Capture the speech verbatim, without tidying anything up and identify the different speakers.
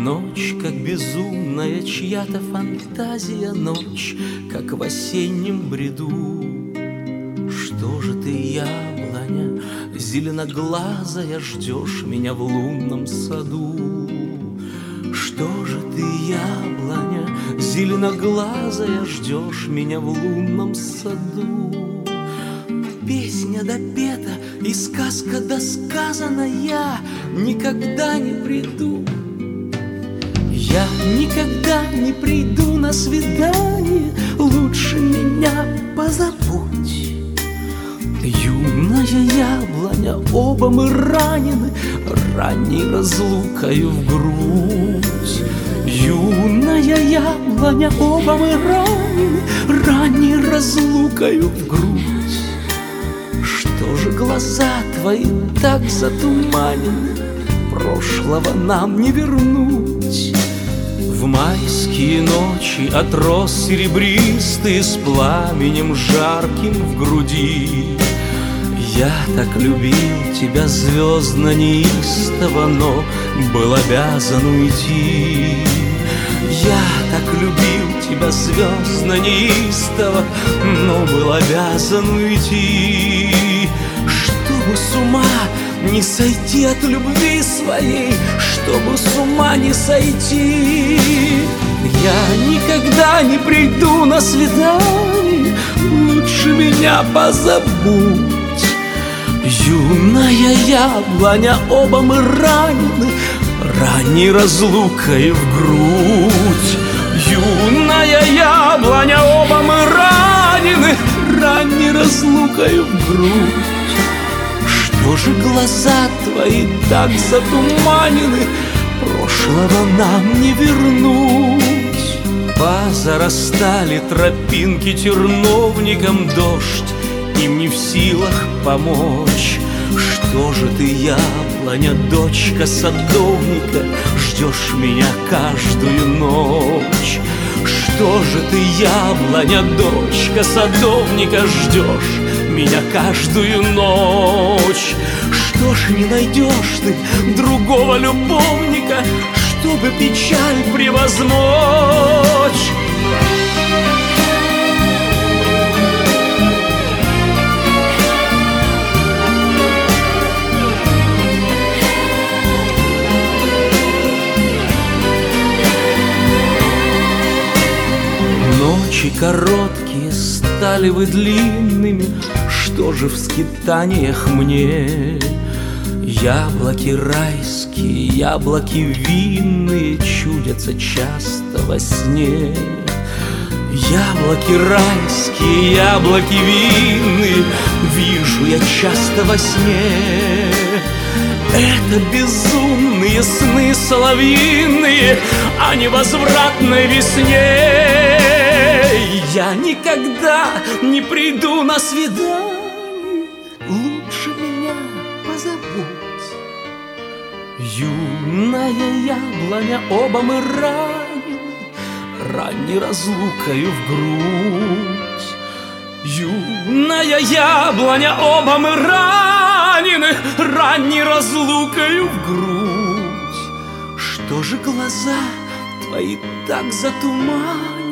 Speaker 1: Ночь, как безумная чья-то фантазия, ночь, как в осеннем бреду. Что же ты, яблоня, зеленоглазая, ждешь меня в лунном саду? Что же ты, яблоня, зеленоглазая, ждешь меня в лунном саду? Песня допета и сказка досказана, я никогда не приду. Я никогда не приду на свидание, лучше меня позабудь. Юная яблоня, оба мы ранены ранней разлукою в грудь. Юная яблоня, оба мы ранены ранней разлукою в грудь. Что же глаза твои так затуманены, прошлого нам не вернуть? В майские ночи от роз серебристые с пламенем жарким в груди я так любил тебя звездно неистово, но был обязан уйти. Я так любил тебя звездно неистово, но был обязан уйти. Чтобы с ума не сойти от любви своей, чтобы с ума не сойти, я никогда не приду на свидание, лучше меня позабудь. Юная яблоня, оба мы ранены ранней разлукой в грудь. Юная яблоня, оба мы ранены ранней разлукой в грудь. Что же глаза твои так затуманены, прошлого нам не вернуть? Позарастали тропинки терновником, дождь им не в силах помочь. Что же ты, яблоня, дочка садовника, ждешь меня каждую ночь? Что же ты, яблоня, дочка садовника, ждешь меня каждую ночь? Что ж не найдешь ты другого любовника, чтобы печаль превозмочь? Ночи короткие стали вы длинными, что же в скитаниях мне? Яблоки райские, яблоки винные чудятся часто во сне. Яблоки райские, яблоки винные вижу я часто во сне. Это безумные сны соловьиные о невозвратной весне. Я никогда не приду на свидание, лучше меня позабудь. Юная яблоня, оба мы ранены ранней разлукою в грудь. Юная яблоня, оба мы ранены ранней разлукою в грудь. Что же глаза твои так затуманены,